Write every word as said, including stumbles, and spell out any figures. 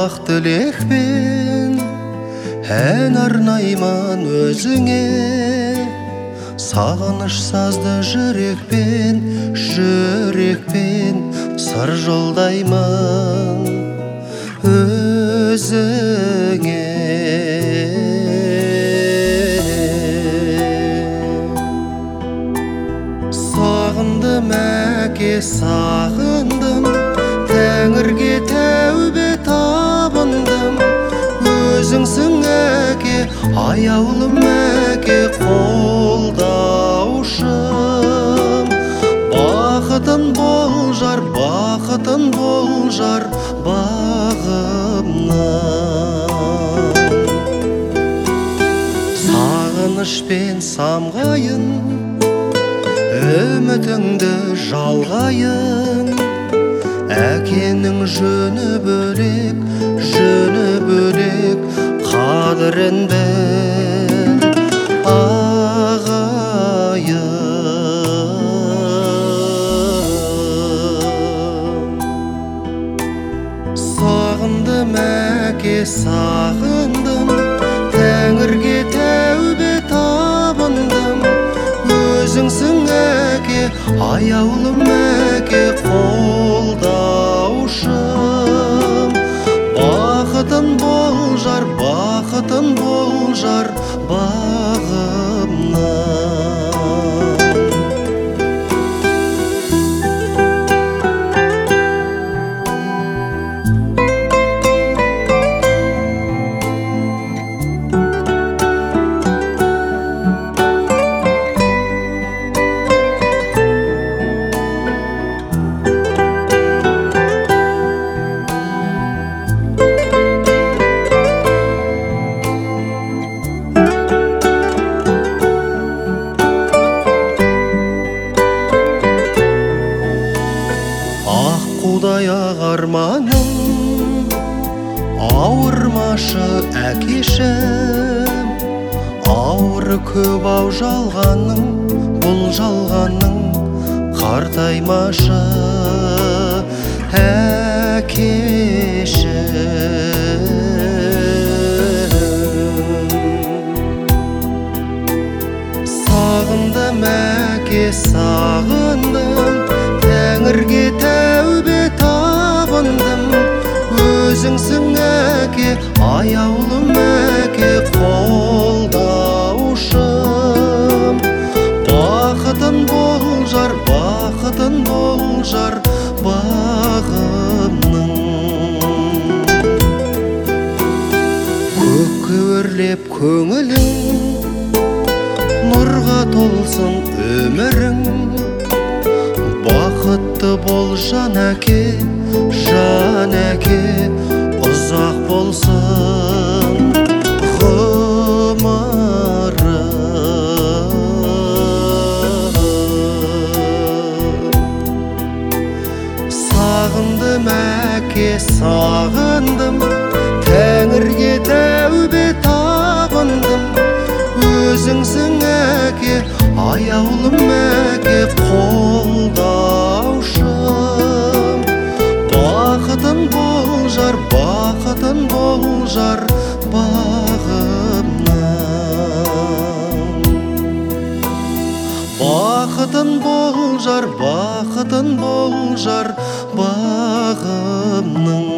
ақ тілекпен ән арнайман өзіңе, сағыныш сазды жүрекпен, жүрекпен сыр жолдаймын өзіңе. Сағындым әке, сағындым, Тәңірге тәубе табындым. Өзіңсің әке, аяулым әке, қолдаушым. Бақытын болжар, бақытын болжар бағымнан. Сағынышпен самғайын, үмітіңді жалғайын. Әкенің жөні бөлек, жөні бөлек, қадірін біл ағайын. Сағындым әке, сағындым, Тәңірге тәубе табындым. Өзіңсің әке, аяулым әке, қолдаушым. Бақытын болжар, бақытын болжар бағымнан. Аққудай ақ арманым, ауырмашы әкешім. Ауыры көп ау жалғаның, бұл жалғаның қартаймашы әкешім. Сағындым әке, сағындым, Тәңірге тәубе табындым. Өзіңсің әке, аяулым әке, қолдаушым. Бақытын болжар, бақытын болжар бағымның. Көкке өрлеп көңілің, нұрға толсын өмірің. Бақытты бол жан әке, жан әке, ұзақ болсын ғұмырың. Сағындым әке, сағындым, Тәңірге тәубе табындым. Өзіңсің әке, аяулым әке, қолдаушым. Бақытын болжар, бақытын болжар бағымнан. Бақытын болжар, бақытын болжар бағымның.